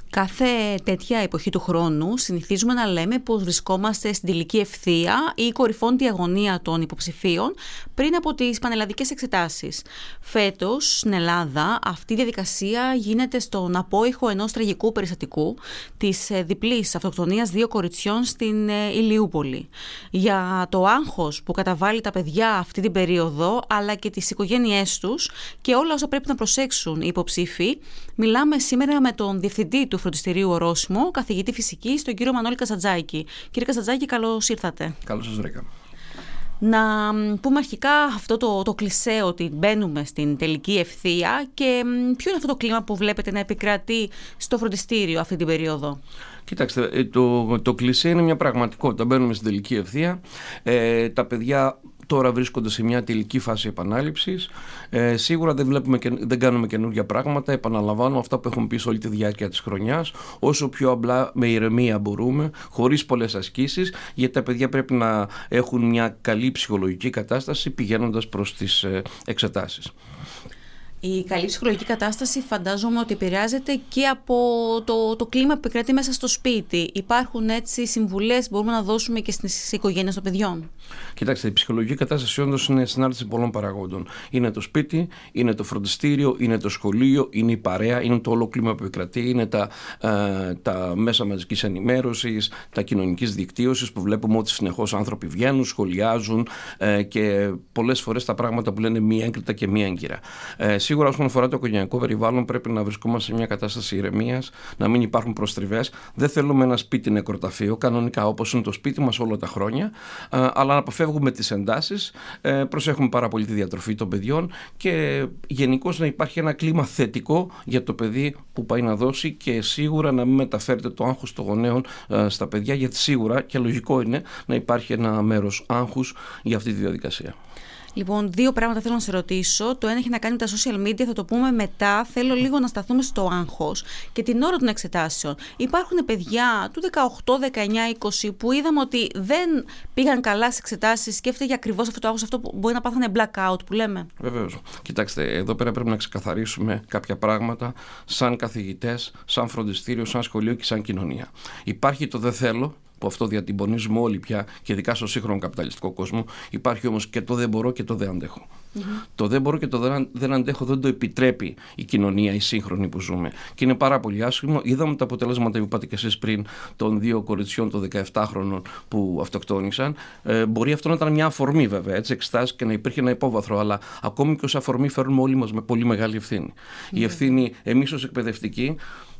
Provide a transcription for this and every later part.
Κάθε τέτοια εποχή του χρόνου συνηθίζουμε να λέμε πως βρισκόμαστε στην τελική ευθεία ή κορυφώντη αγωνία των υποψηφίων πριν από τις πανελλαδικές εξετάσεις. Φέτος, στην Ελλάδα, αυτή η διαδικασία γίνεται στον απόϊχο ενός τραγικού περιστατικού της διπλής αυτοκτονίας 2 κοριτσιών στην Ηλιούπολη. Για το άγχος που καταβάλει τα παιδιά αυτή την περίοδο, αλλά και τις οικογένειές τους και όλα όσα πρέπει να προσέξουν οι υποψήφοι, μιλάμε σήμερα με τον διευθυντή του φροντιστηρίου Ορόσημο, καθηγητή φυσικής, τον κύριο Μανώλη Καζαντζάκη. Κύριε Καζαντζάκη, καλώς ήρθατε. Καλώς σας βρήκα. Να πούμε αρχικά αυτό το κλισέ ότι μπαίνουμε στην τελική ευθεία και ποιο είναι αυτό το κλίμα που βλέπετε να επικρατεί στο φροντιστήριο αυτή την περίοδο? Κοιτάξτε, το κλισέ είναι μια πραγματικότητα. Μπαίνουμε στην τελική ευθεία. Τα παιδιά τώρα βρίσκονται σε μια τελική φάση επανάληψης. Σίγουρα δεν κάνουμε καινούργια πράγματα. Επαναλαμβάνουμε αυτά που έχουμε πει σε όλη τη διάρκεια της χρονιάς, όσο πιο απλά, με ηρεμία μπορούμε, χωρίς πολλές ασκήσεις, γιατί τα παιδιά πρέπει να έχουν μια καλή ψυχολογική κατάσταση πηγαίνοντας προς τις εξετάσεις. Η καλή ψυχολογική κατάσταση φαντάζομαι ότι επηρεάζεται και από το κλίμα που επικρατεί μέσα στο σπίτι. Υπάρχουν έτσι συμβουλές που μπορούμε να δώσουμε και στις οικογένειες των παιδιών? Κοιτάξτε, η ψυχολογική κατάσταση όντως είναι συνάρτηση πολλών παραγόντων. Είναι το σπίτι, είναι το φροντιστήριο, είναι το σχολείο, είναι η παρέα, είναι το όλο κλίμα που επικρατεί, είναι τα μέσα μαζικής ενημέρωσης, τα κοινωνικής δικτύωσης που βλέπουμε ότι συνεχώς άνθρωποι βγαίνουν, σχολιάζουν και πολλές φορές τα πράγματα που λένε μη έγκριτα και μη έγκυρα. Σίγουρα, όσον αφορά το οικογενειακό περιβάλλον, πρέπει να βρισκόμαστε σε μια κατάσταση ηρεμίας, να μην υπάρχουν προστριβές. Δεν θέλουμε ένα σπίτι νεκροταφείο, κανονικά όπως είναι το σπίτι μας όλα τα χρόνια, αλλά να αποφεύγουμε τις εντάσεις, προσέχουμε πάρα πολύ τη διατροφή των παιδιών και γενικώς να υπάρχει ένα κλίμα θετικό για το παιδί που πάει να δώσει και σίγουρα να μην μεταφέρετε το άγχος των γονέων στα παιδιά, γιατί σίγουρα και λογικό είναι να υπάρχει ένα μέρος άγχους για αυτή τη διαδικασία. Λοιπόν, 2 πράγματα θέλω να σε ρωτήσω. Το ένα έχει να κάνει με τα social media, θα το πούμε μετά. Θέλω λίγο να σταθούμε στο άγχος και την ώρα των εξετάσεων. Υπάρχουν παιδιά του 18, 19, 20 που είδαμε ότι δεν πήγαν καλά στις εξετάσεις και έφταιγε ακριβώς αυτό το άγχος, αυτό που μπορεί να πάθανε blackout που λέμε. Βεβαίως. Κοιτάξτε, εδώ πέρα πρέπει να ξεκαθαρίσουμε κάποια πράγματα σαν καθηγητές, σαν φροντιστήριο, σαν σχολείο και σαν κοινωνία. Υπάρχει το δεν θέλω, που αυτό διατυμπονίζουμε όλοι πια και ειδικά στο σύγχρονο καπιταλιστικό κόσμο. Υπάρχει όμως και το δεν μπορώ και το δεν αντέχω. Το δεν μπορώ και το δεν αντέχω δεν το επιτρέπει η κοινωνία, η σύγχρονη που ζούμε. Και είναι πάρα πολύ άσχημο. Είδαμε τα αποτελέσματα που είπατε και εσείς πριν των 2 κοριτσιών των 17χρονων που αυτοκτόνησαν. Μπορεί αυτό να ήταν μια αφορμή βέβαια, έτσι, εξετάσεις και να υπήρχε ένα υπόβαθρο, αλλά ακόμη και ως αφορμή φέρνουμε όλοι μας με πολύ μεγάλη ευθύνη. Η ευθύνη εμείς ως εκπαιδευτικοί,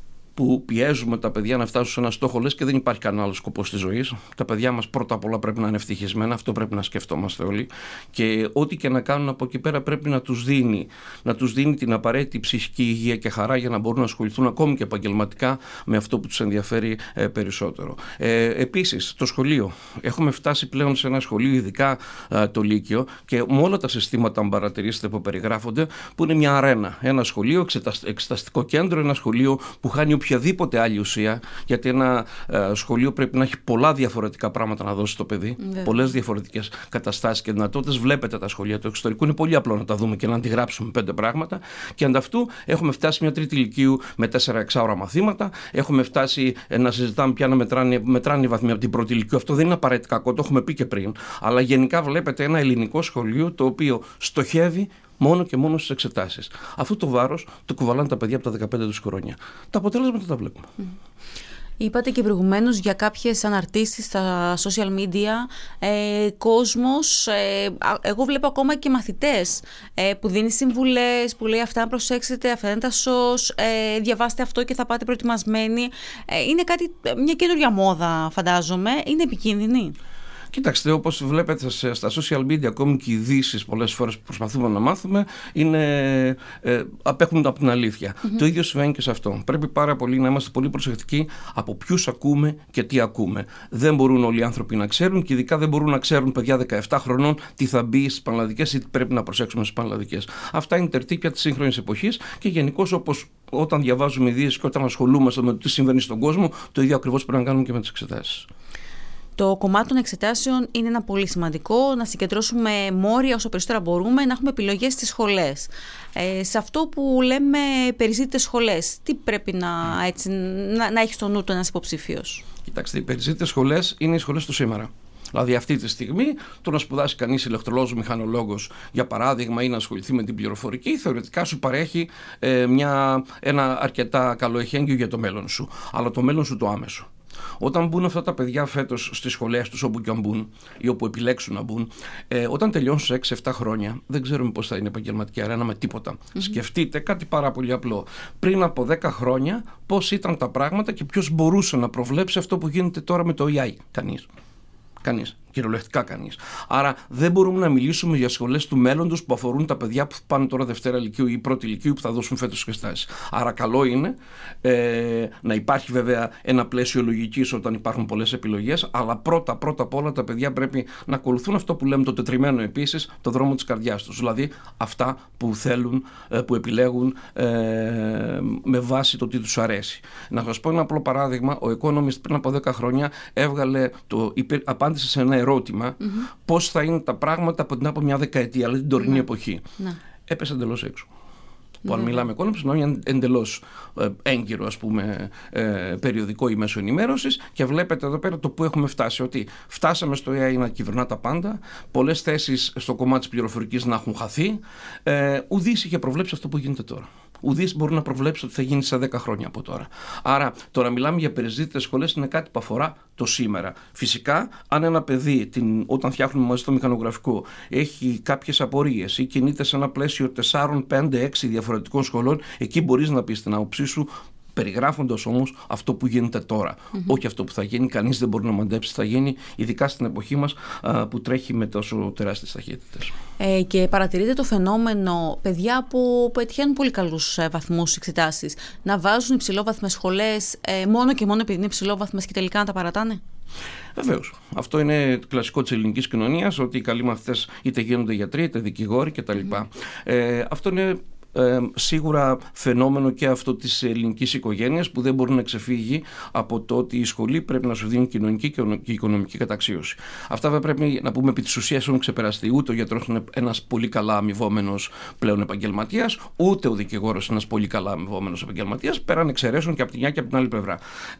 που πιέζουμε τα παιδιά να φτάσουν σε ένα στόχο, λες και δεν υπάρχει κανένα άλλο σκοπό στη ζωή. Τα παιδιά μας πρώτα απ' όλα πρέπει να είναι ευτυχισμένα, αυτό πρέπει να σκεφτόμαστε όλοι. Και ό,τι και να κάνουν από εκεί πέρα πρέπει να τους δίνει την απαραίτητη ψυχική υγεία και χαρά για να μπορούν να ασχοληθούν ακόμη και επαγγελματικά με αυτό που τους ενδιαφέρει περισσότερο. Επίσης, το σχολείο. Έχουμε φτάσει πλέον σε ένα σχολείο, ειδικά το Λύκειο, και με όλα τα συστήματα, αν παρατηρήσετε, που περιγράφονται, που είναι μια αρένα. Ένα σχολείο, εξεταστικό κέντρο, ένα σχολείο που χάνει οποιαδήποτε άλλη ουσία, γιατί ένα σχολείο πρέπει να έχει πολλά διαφορετικά πράγματα να δώσει στο παιδί, πολλές διαφορετικές καταστάσεις και δυνατότητες. Βλέπετε τα σχολεία του εξωτερικού, είναι πολύ απλό να τα δούμε και να αντιγράψουμε 5 πράγματα. Και ανταυτού έχουμε φτάσει μια τρίτη ηλικίου με 4 εξάωρα μαθήματα. Έχουμε φτάσει να συζητάμε πια να μετράνε οι βαθμοί από την πρώτη ηλικίου. Αυτό δεν είναι απαραίτητα κακό, το έχουμε πει και πριν. Αλλά γενικά βλέπετε ένα ελληνικό σχολείο το οποίο στοχεύει μόνο και μόνο στις εξετάσεις. Αυτό το βάρος το κουβαλάνε τα παιδιά από τα 15 τους χρόνια. Τα αποτέλεσματα τα βλέπουμε. Είπατε και προηγουμένως για κάποιες αναρτήσεις στα social media, κόσμος, εγώ βλέπω ακόμα και μαθητές που δίνει συμβουλές, που λέει αυτά να προσέξετε, αυτά είναι τα σως, διαβάστε αυτό και θα πάτε προετοιμασμένοι. Είναι μια καινούργια μόδα, φαντάζομαι, είναι επικίνδυνη? Κοιτάξτε, όπως βλέπετε στα social media, ακόμη και οι ειδήσεις πολλές φορές που προσπαθούμε να μάθουμε απέχουν από την αλήθεια. Το ίδιο συμβαίνει και σε αυτό. Πρέπει πάρα πολύ να είμαστε πολύ προσεκτικοί από ποιους ακούμε και τι ακούμε. Δεν μπορούν όλοι οι άνθρωποι να ξέρουν και ειδικά δεν μπορούν να ξέρουν παιδιά 17 χρονών τι θα μπει στις πανελλαδικές ή τι πρέπει να προσέξουμε στις πανελλαδικές. Αυτά είναι τερτύπια της σύγχρονης εποχής και γενικώς, όπως όταν διαβάζουμε ειδήσεις και όταν ασχολούμαστε με το τι συμβαίνει στον κόσμο, το ίδιο ακριβώς πρέπει να κάνουμε και με τις εξετάσεις. Το κομμάτι των εξετάσεων είναι ένα πολύ σημαντικό, να συγκεντρώσουμε μόρια όσο περισσότερα μπορούμε, να έχουμε επιλογές στις σχολές. Σε αυτό που λέμε περιζήτητες σχολές, τι πρέπει να έχει στο νου του ένας υποψήφιος? Κοιτάξτε, οι περιζήτητες σχολές είναι οι σχολές του σήμερα. Δηλαδή, αυτή τη στιγμή, το να σπουδάσει κανείς ηλεκτρολόγος, μηχανολόγος, για παράδειγμα, ή να ασχοληθεί με την πληροφορική, θεωρητικά σου παρέχει ένα αρκετά καλό εχέγγυο για το μέλλον σου. Αλλά το μέλλον σου το άμεσο. Όταν μπουν αυτά τα παιδιά φέτος στις σχολές τους, όπου και αν μπουν ή όπου επιλέξουν να μπουν, όταν τελειώσουν σε 6-7 χρόνια, δεν ξέρουμε πώς θα είναι επαγγελματική αρένα με τίποτα. Σκεφτείτε κάτι πάρα πολύ απλό. Πριν από 10 χρόνια, πώς ήταν τα πράγματα και ποιος μπορούσε να προβλέψει αυτό που γίνεται τώρα με το AI? Κανείς. Κυριολεκτικά κανείς. Άρα δεν μπορούμε να μιλήσουμε για σχολές του μέλλοντος που αφορούν τα παιδιά που πάνε τώρα Δευτέρα Λυκείου ή Πρώτη Λυκείου που θα δώσουν φέτος εξετάσεις. Άρα καλό είναι να υπάρχει βέβαια ένα πλαίσιο λογικής όταν υπάρχουν πολλές επιλογές, αλλά πρώτα απ' όλα τα παιδιά πρέπει να ακολουθούν αυτό που λέμε το τετριμένο επίσης, το δρόμο της καρδιάς τους. Δηλαδή αυτά που θέλουν, που επιλέγουν με βάση το τι τους αρέσει. Να σας πω ένα απλό παράδειγμα. Ο Economist πριν από 10 χρόνια έβγαλε απάντησε σε ένα ερώτημα πώς θα είναι τα πράγματα από μια δεκαετία, δηλαδή την τωρινή εποχή. Έπεσε εντελώς έξω. Που αν μιλάμε Economist, είναι εντελώς έγκυρο, ας πούμε, περιοδικό ή μέσο ενημέρωσης, και βλέπετε εδώ πέρα το που έχουμε φτάσει. Ότι φτάσαμε στο AI να κυβερνά τα πάντα, πολλές θέσεις στο κομμάτι της πληροφορικής να έχουν χαθεί. Ουδής είχε προβλέψει αυτό που γίνεται τώρα. Ουδής μπορεί να προβλέψει ότι θα γίνει σε 10 χρόνια από τώρα. Άρα, τώρα μιλάμε για περιζήτητες σχολές, είναι κάτι που αφορά το σήμερα. Φυσικά, αν ένα παιδί, όταν φτιάχνουμε μαζί το μηχανογραφικό, έχει κάποιες απορίες ή κινείται σε ένα πλαίσιο 4, 5, 6 διαφορετικών σχολών, εκεί μπορείς να πεις την άποψή σου, περιγράφοντας όμως αυτό που γίνεται τώρα. Όχι αυτό που θα γίνει. Κανείς δεν μπορεί να μαντέψει τι θα γίνει, ειδικά στην εποχή μας που τρέχει με τόσο τεράστιες ταχύτητες. Και παρατηρείτε το φαινόμενο παιδιά που πετυχαίνουν πολύ καλούς βαθμούς εξετάσεις να βάζουν υψηλόβαθμες σχολές μόνο και μόνο επειδή είναι υψηλόβαθμες και τελικά να τα παρατάνε? Βεβαίως. Αυτό είναι κλασικό της ελληνικής κοινωνίας, ότι οι καλοί μαθητές είτε γίνονται γιατροί είτε δικηγόροι κτλ. Αυτό είναι σίγουρα φαινόμενο και αυτό της ελληνικής οικογένειας, που δεν μπορεί να ξεφύγει από το ότι η σχολή πρέπει να σου δίνει κοινωνική και οικονομική καταξίωση. Αυτά βέβαια πρέπει να πούμε επί της ουσίας έχουν ξεπεραστεί. Ούτε ο γιατρός είναι ένας πολύ καλά αμοιβόμενος πλέον επαγγελματίας, ούτε ο δικηγόρος είναι ένας πολύ καλά αμοιβόμενος επαγγελματίας, πέραν εξαιρέσεων και από την μια και από την άλλη πλευρά.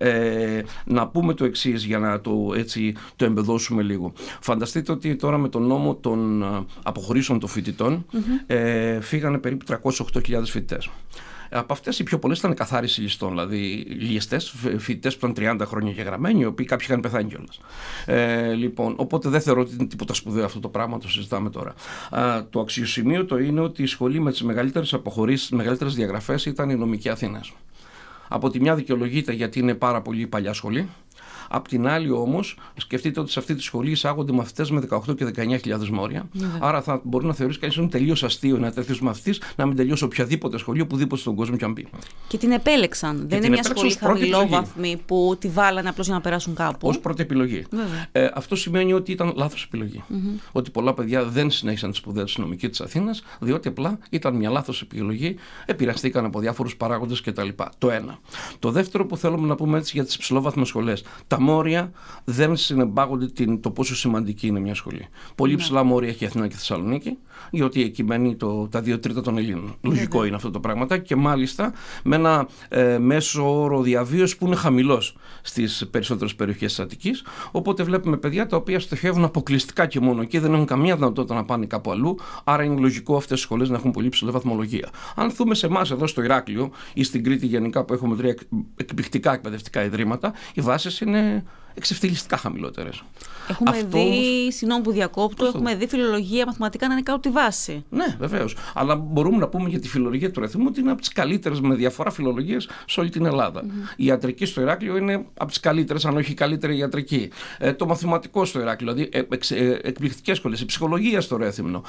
Να πούμε το εξής για να το εμπεδώσουμε λίγο. Φανταστείτε ότι τώρα με τον νόμο των αποχωρήσεων των φοιτητών φύγανε περίπου 308.000 φοιτητές. Από αυτές οι πιο πολλές ήταν καθάριση ληστών, δηλαδή ληστές, φοιτητές που ήταν 30 χρόνια γεγραμμένοι, οι οποίοι κάποιοι είχαν πεθάνει κιόλας. Λοιπόν, οπότε δεν θεωρώ ότι είναι τίποτα σπουδαίο αυτό το πράγμα, το συζητάμε τώρα. Το αξιοσημείωτο είναι ότι η σχολή με τις μεγαλύτερες αποχωρήσεις, τις μεγαλύτερες διαγραφές ήταν η Νομική Αθήνας. Από τη μια δικαιολογείται γιατί είναι πάρα πολύ παλιά σχολή. Απ' την άλλη όμως, σκεφτείτε ότι σε αυτή τη σχολή εισάγονται μαθητές με 18 και 19.000 μόρια. Άρα θα μπορεί να θεωρήσει κανείς ότι είναι τελείως αστείο ένα τέτοιο μαθητής να μην τελειώσει οποιαδήποτε σχολή, οπουδήποτε στον κόσμο κι αν μπει. Και την επέλεξαν. Δεν είναι μια σχολή χαμηλόβαθμη που τη βάλανε απλώς για να περάσουν κάπου. Ως πρώτη επιλογή. Αυτό σημαίνει ότι ήταν λάθος επιλογή. Ότι πολλά παιδιά δεν συνέχισαν τις σπουδές της νομικής της Αθήνας, διότι απλά ήταν μια λάθος επιλογή, επηρεαστήκαν από διάφορους παράγοντες κτλ. Το ένα. Το δεύτερο που θέλουμε να πούμε έτσι για τις υψηλόβαθμες σχολές. Τα μόρια δεν συνεπάγονται το πόσο σημαντική είναι μια σχολή. Πολύ ψηλά μόρια έχει η Αθήνα και η Θεσσαλονίκη, γιατί εκεί μένει τα 2/3 των Ελλήνων. Λογικό είναι αυτό το πράγμα. Και μάλιστα με ένα μέσο όρο διαβίωσης που είναι χαμηλός στις περισσότερες περιοχές της Αττικής. Οπότε βλέπουμε παιδιά τα οποία στοχεύουν αποκλειστικά και μόνο εκεί, δεν έχουν καμία δυνατότητα να πάνε κάπου αλλού. Άρα είναι λογικό αυτές οι σχολές να έχουν πολύ ψηλή βαθμολογία. Αν δούμε σε εμάς εδώ στο Ηράκλειο ή στην Κρήτη γενικά, που έχουμε 3 εκπληκτικά εκπαιδευτικά ιδρύματα, οι βάσεις είναι εξευτελιστικά χαμηλότερες. Έχουμε δει, συγγνώμη που διακόπτω, έχουμε δει φιλολογία, μαθηματικά να είναι κάτω τη βάση. Ναι, βεβαίως. Αλλά μπορούμε να πούμε για τη φιλολογία του Ρεθύμου ότι είναι από τις καλύτερες με διαφορά φιλολογίες σε όλη την Ελλάδα. Η ιατρική στο Ηράκλειο είναι από τις καλύτερες, αν όχι η καλύτερη ιατρική. Το μαθηματικό στο Ηράκλειο, δηλαδή εκπληκτικές σχολές. Η ψυχολογία στο Ρέθυμνο.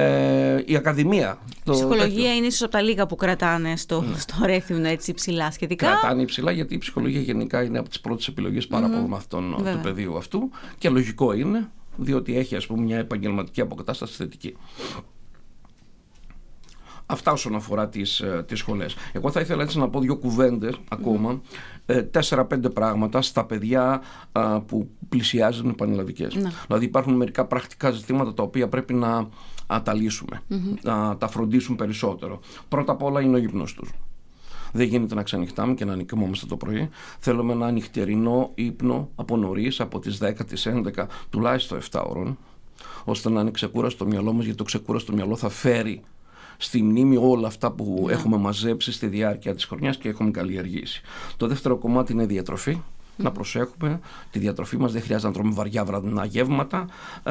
Η ακαδημία. Η ψυχολογία είναι ίσως από τα λίγα που κρατάνε στο Ρέθυμνο έτσι υψηλά σχετικά. Κρατάνε υψηλά γιατί η ψυχολογία γενικά είναι από τις πρώτες επιλογές πάρα πολλών μαθητών του πεδίου αυτού. Και λογικό είναι, διότι έχει ας πούμε μια επαγγελματική αποκατάσταση θετική. Αυτά όσον αφορά τις σχολές. Εγώ θα ήθελα έτσι να πω 2 κουβέντες ακόμα, 4-5 πράγματα στα παιδιά που πλησιάζουν πανελλαδικές. Δηλαδή υπάρχουν μερικά πρακτικά ζητήματα τα οποία πρέπει να τα λύσουμε, να τα φροντίσουν περισσότερο. Πρώτα απ' όλα είναι ο ύπνος τους. Δεν γίνεται να ξενυχτάμε και να ανηκούμαστε το πρωί. Θέλουμε ένα νυχτερινό ύπνο από νωρίς, από τις 10, τις 11, τουλάχιστον 7 ώρων, ώστε να είναι ξεκούραστο το μυαλό μας, γιατί το ξεκούραστο μυαλό θα φέρει στη μνήμη όλα αυτά που έχουμε μαζέψει στη διάρκεια της χρονιάς και έχουμε καλλιεργήσει. Το δεύτερο κομμάτι είναι η διατροφή. Να προσέχουμε τη διατροφή μας, δεν χρειάζεται να τρώμε βαριά βραδινά γεύματα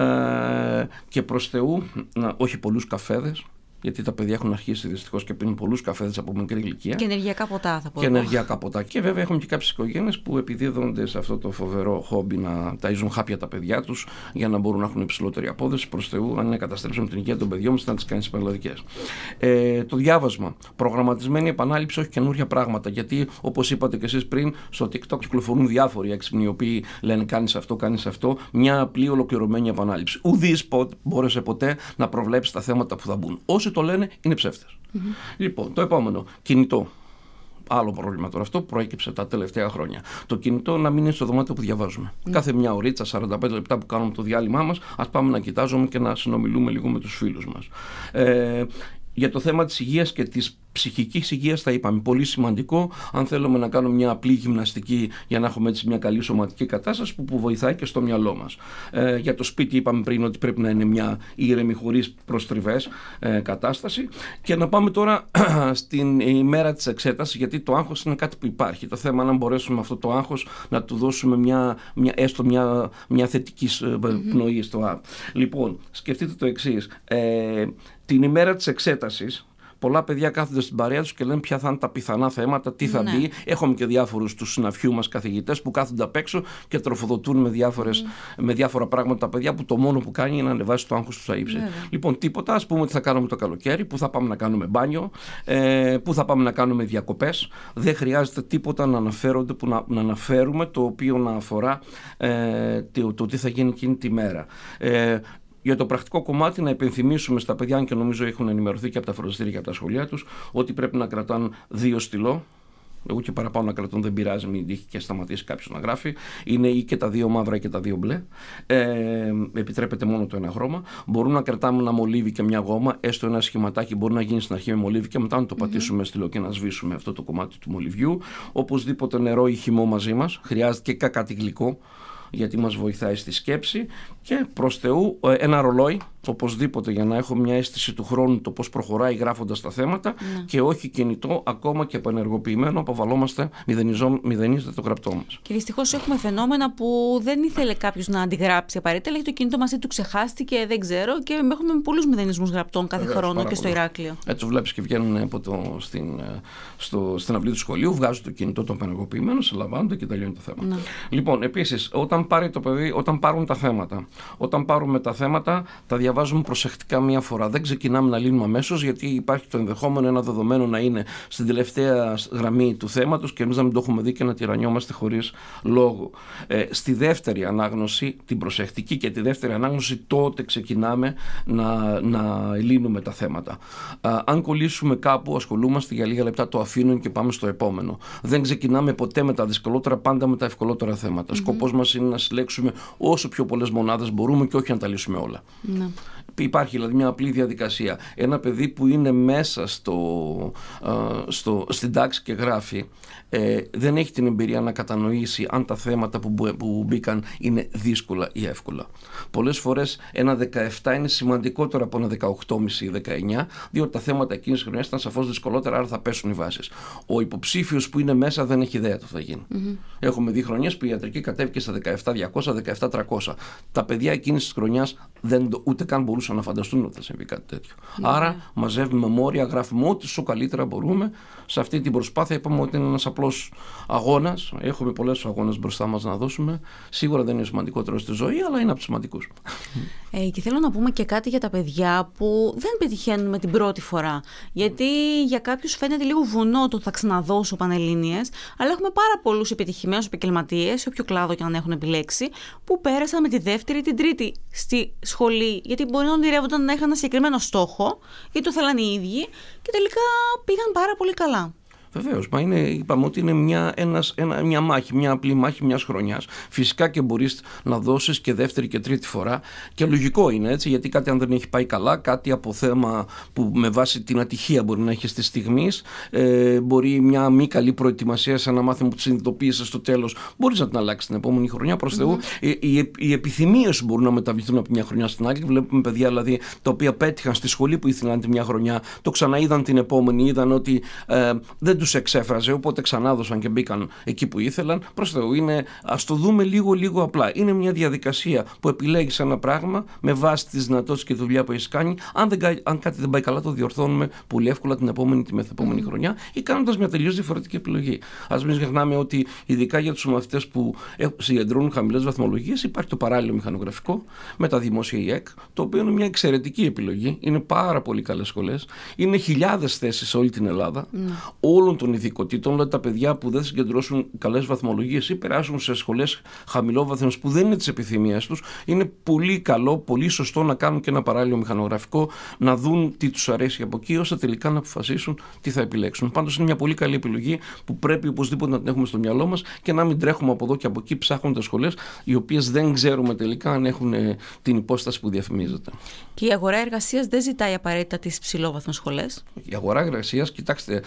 και προς Θεού όχι πολλούς καφέδες, γιατί τα παιδιά έχουν αρχίσει δυστυχώς και πίνουν πολλούς καφέδες από μικρή ηλικία. Και ενεργειακά ποτά, θα πω. Και ενεργειακά ποτά. Και βέβαια έχουμε και κάποιες οικογένειες που επιδίδονται σε αυτό το φοβερό χόμπι να ταΐζουν χάπια τα παιδιά τους για να μπορούν να έχουν υψηλότερη απόδοση. Προς Θεού, αν είναι καταστρέψουμε την υγεία των παιδιών μας, να τις κάνει στις πανελλαδικές. Το διάβασμα. Προγραμματισμένη επανάληψη, όχι καινούργια πράγματα. Γιατί όπως είπατε και εσείς πριν, στο TikTok κυκλοφορούν διάφοροι έξυπνοι οι οποίοι λένε κάνεις αυτό, κάνεις αυτό. Μια απλή ολοκληρωμένη επανάληψη. Ουδής μπόρεσε ποτέ να προβλέψει τα θέματα που θα μπουν. Όσοι το λένε είναι ψεύτες. Λοιπόν, το επόμενο, κινητό. Άλλο πρόβλημα τώρα. Αυτό προέκυψε τα τελευταία χρόνια. Το κινητό να μην είναι στο δωμάτιο που διαβάζουμε. Κάθε μια ωρίτσα, 45 λεπτά που κάνουμε το διάλειμμά μας, ας πάμε να κοιτάζουμε και να συνομιλούμε λίγο με τους φίλους μας. Για το θέμα της υγείας και της ψυχικής υγείας τα είπαμε. Πολύ σημαντικό, αν θέλουμε να κάνουμε μια απλή γυμναστική για να έχουμε έτσι μια καλή σωματική κατάσταση που βοηθάει και στο μυαλό μας. Για το σπίτι είπαμε πριν ότι πρέπει να είναι μια ήρεμη, χωρίς προστριβές κατάσταση. Και να πάμε τώρα στην ημέρα της εξέτασης, γιατί το άγχος είναι κάτι που υπάρχει. Το θέμα είναι να μπορέσουμε αυτό το άγχος να του δώσουμε έστω μια θετική πνοή στο Λοιπόν, σκεφτείτε το εξής. Την ημέρα της εξέτασης, πολλά παιδιά κάθονται στην παρέα τους και λένε ποια θα είναι τα πιθανά θέματα, τι θα μπει. Έχουμε και διάφορους του συναφιού μας καθηγητές που κάθονται απ' έξω και τροφοδοτούν με διάφορα πράγματα τα παιδιά, που το μόνο που κάνει είναι να ανεβάσει το άγχος του στα ύψη. Λοιπόν, τίποτα. Ας πούμε ότι θα κάνουμε το καλοκαίρι, που θα πάμε να κάνουμε μπάνιο, που θα πάμε να κάνουμε διακοπές. Δεν χρειάζεται τίποτα να αναφέρουμε το οποίο να αφορά το τι θα γίνει εκείνη τη μέρα. Για το πρακτικό κομμάτι, να υπενθυμίσουμε στα παιδιά, αν και νομίζω έχουν ενημερωθεί και από τα φροντιστήρια και από τα σχολεία τους, ότι πρέπει να κρατάνε 2 στυλό. Εγώ και παραπάνω να κρατούν, δεν πειράζει, μην τύχει και σταματήσει κάποιος να γράφει. Είναι ή και τα 2 μαύρα ή και τα 2 μπλε. Επιτρέπεται μόνο το ένα χρώμα. Μπορούμε να κρατάμε ένα μολύβι και μια γόμα, έστω ένα σχηματάκι. Μπορεί να γίνει στην αρχή με μολύβι και μετά να το πατήσουμε στυλό και να σβήσουμε αυτό το κομμάτι του μολυβιού. Οπωσδήποτε νερό ή χυμό μαζί μας. Χρειάζεται και κάτι γλυκό, γιατί μας βοηθάει στη σκέψη, και προς Θεού ένα ρολόι οπωσδήποτε, για να έχω μια αίσθηση του χρόνου, το πώς προχωράει γράφοντας τα θέματα, και όχι κινητό, ακόμα και απενεργοποιημένο, αποβαλόμαστε, μηδενίζεται το γραπτό μας. Και δυστυχώς έχουμε φαινόμενα που δεν ήθελε κάποιος να αντιγράψει απαραίτητα, λέει το κινητό μαζί του ξεχάστηκε, δεν ξέρω, και έχουμε πολλούς μηδενισμούς γραπτών κάθε χρόνο και στο Ηράκλειο. Έτσι βλέπει και βγαίνουν στην αυλή του σχολείου, βγάζουν το κινητό το απενεργοποιημένο, σε λαμβάνονται και τελειώνει το θέμα. Λοιπόν, επίσης, όταν πάρουμε τα θέματα, τα διαβάζουμε προσεκτικά μία φορά. Δεν ξεκινάμε να λύνουμε αμέσως, γιατί υπάρχει το ενδεχόμενο ένα δεδομένο να είναι στην τελευταία γραμμή του θέματος και εμείς να μην το έχουμε δει και να τυραννιόμαστε χωρίς λόγο. Στη δεύτερη ανάγνωση, την προσεκτική και τη δεύτερη ανάγνωση, τότε ξεκινάμε να λύνουμε τα θέματα. Αν κολλήσουμε κάπου, ασχολούμαστε για λίγα λεπτά, το αφήνουμε και πάμε στο επόμενο. Δεν ξεκινάμε ποτέ με τα δυσκολότερα, πάντα με τα ευκολότερα θέματα. Σκοπός μας είναι να συλλέξουμε όσο πιο πολλές μονάδες μπορούμε και όχι να τα λύσουμε όλα. Υπάρχει δηλαδή μια απλή διαδικασία. Ένα παιδί που είναι μέσα στην τάξη και γράφει, δεν έχει την εμπειρία να κατανοήσει αν τα θέματα που μπήκαν είναι δύσκολα ή εύκολα. Πολλές φορές ένα 17 είναι σημαντικότερο από ένα 18,5 ή 19, διότι τα θέματα εκείνης της χρονιάς ήταν σαφώς δυσκολότερα, άρα θα πέσουν οι βάσεις. Ο υποψήφιος που είναι μέσα δεν έχει ιδέα τι θα γίνει. Έχουμε δει χρονιές που η ιατρική κατέβηκε στα 17.200, 17.300. Τα παιδιά εκείνης της χρονιάς ούτε καν μπορούσαν να φανταστούν ότι θα συμβεί κάτι τέτοιο. Άρα μαζεύουμε μόρια, γράφουμε ό,τι όσο καλύτερα μπορούμε. Σε αυτή την προσπάθεια είπαμε ότι είναι ένας απλός αγώνας. Έχουμε πολλές αγώνες μπροστά μας να δώσουμε. Σίγουρα δεν είναι σημαντικότερο στη ζωή, αλλά είναι από τους σημαντικούς. Και θέλω να πούμε και κάτι για τα παιδιά που δεν πετυχαίνουν με την πρώτη φορά. Γιατί για κάποιους φαίνεται λίγο βουνό το θα ξαναδώσω Πανελλήνιες, αλλά έχουμε πάρα πολλούς επιτυχημένους επαγγελματίες, σε όποιο κλάδο και αν έχουν επιλέξει, που πέρασαν με τη δεύτερη ή την τρίτη σχολή, γιατί μπορεί να ονειρεύονταν να είχαν ένα συγκεκριμένο στόχο, γιατί το θέλαν οι ίδιοι και τελικά πήγαν πάρα πολύ καλά. Βεβαίως, είπαμε ότι είναι μια μάχη, μια απλή μάχη μιας χρονιάς. Φυσικά και μπορείς να δώσεις και δεύτερη και τρίτη φορά, και λογικό είναι έτσι, γιατί κάτι αν δεν έχει πάει καλά, κάτι από θέμα που με βάση την ατυχία μπορεί να έχει τη στιγμή, μπορεί μια μη καλή προετοιμασία σε ένα μάθημα που τη συνειδητοποίησε στο τέλος, μπορείς να την αλλάξεις την επόμενη χρονιά. Προς Θεού, οι επιθυμίες σου μπορούν να μεταβληθούν από μια χρονιά στην άλλη. Βλέπουμε παιδιά δηλαδή τα οποία πέτυχαν στη σχολή που ήθελαν τη μια χρονιά, το ξαναείδαν την επόμενη, είδαν ότι δεν τους εξέφραζε, οπότε ξανάδωσαν και μπήκαν εκεί που ήθελαν. Προς Θεού, ας το δούμε λίγο απλά. Είναι μια διαδικασία που επιλέγεις ένα πράγμα με βάση τις δυνατότητες και τη δουλειά που έχεις κάνει. Αν κάτι δεν πάει καλά, το διορθώνουμε πολύ εύκολα την επόμενη, τη μεθεπόμενη χρονιά, ή κάνοντας μια τελείως διαφορετική επιλογή. Ας μην ξεχνάμε ότι ειδικά για τους μαθητές που συγκεντρώνουν χαμηλές βαθμολογίες, υπάρχει το παράλληλο μηχανογραφικό με τα δημόσια ΙΕΚ, το οποίο είναι μια εξαιρετική επιλογή. Είναι πάρα πολύ καλές σχολές. Είναι χιλιάδες θέσεις σε όλη την Ελλάδα. Όλων των ειδικοτήτων, δηλαδή τα παιδιά που δεν συγκεντρώσουν καλές βαθμολογίες ή περάσουν σε σχολές χαμηλόβαθμες που δεν είναι της επιθυμίας τους, είναι πολύ καλό, πολύ σωστό να κάνουν και ένα παράλληλο μηχανογραφικό, να δουν τι τους αρέσει από εκεί, ώστε τελικά να αποφασίσουν τι θα επιλέξουν. Πάντως είναι μια πολύ καλή επιλογή που πρέπει οπωσδήποτε να την έχουμε στο μυαλό μας και να μην τρέχουμε από εδώ και από εκεί ψάχνοντας σχολές οι οποίες δεν ξέρουμε τελικά αν έχουν την υπόσταση που διαφημίζεται. Και η αγορά εργασίας δεν ζητάει απαραίτητα τις ψηλόβαθμες σχολές. Η αγορά εργασίας, κοιτάξτε,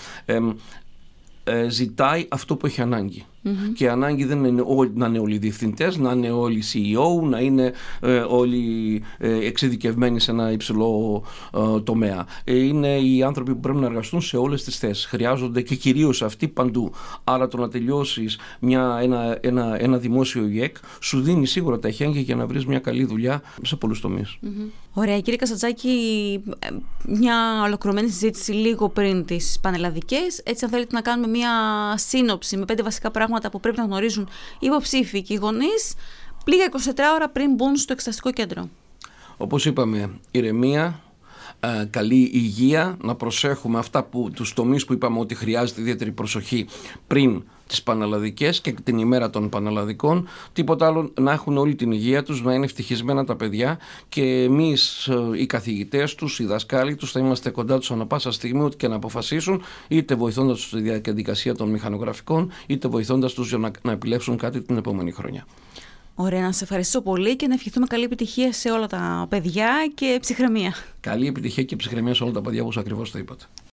ζητάει αυτό που έχει ανάγκη. Και η ανάγκη δεν είναι να είναι όλοι διευθυντές, να είναι όλοι CEO, να είναι όλοι εξειδικευμένοι σε ένα υψηλό τομέα. Είναι οι άνθρωποι που πρέπει να εργαστούν σε όλες τις θέσεις. Χρειάζονται και κυρίως αυτοί παντού. Άρα το να τελειώσεις ένα δημόσιο ΙΕΚ σου δίνει σίγουρα τα εχέγγυα για να βρεις μια καλή δουλειά σε πολλούς τομείς. Ωραία, κύριε Κασατζάκη, μια ολοκληρωμένη συζήτηση λίγο πριν τις πανελλαδικές. Έτσι, αν θέλετε να κάνουμε μια σύνοψη με 5 βασικά πράγματα που πρέπει να γνωρίζουν οι υποψήφοι και οι γονείς, λίγα 24 ώρα πριν μπουν στο εξεταστικό κέντρο. Όπως είπαμε, ηρεμία, καλή υγεία, να προσέχουμε τους τομείς που είπαμε ότι χρειάζεται ιδιαίτερη προσοχή πριν τις πανελλαδικές και την ημέρα των πανελλαδικών. Τίποτα άλλο, να έχουν όλη την υγεία τους, να είναι ευτυχισμένα τα παιδιά, και εμείς οι καθηγητές τους, οι δασκάλοι τους, θα είμαστε κοντά τους ανά πάσα στιγμή, ό,τι και να αποφασίσουν, είτε βοηθώντας τους στη διαδικασία των μηχανογραφικών, είτε βοηθώντας τους για να επιλέξουν κάτι την επόμενη χρονιά. Ωραία, να σας ευχαριστήσω πολύ και να ευχηθούμε καλή επιτυχία σε όλα τα παιδιά και ψυχραιμία. Καλή επιτυχία και ψυχραιμία σε όλα τα παιδιά, όπως ακριβώς το είπατε.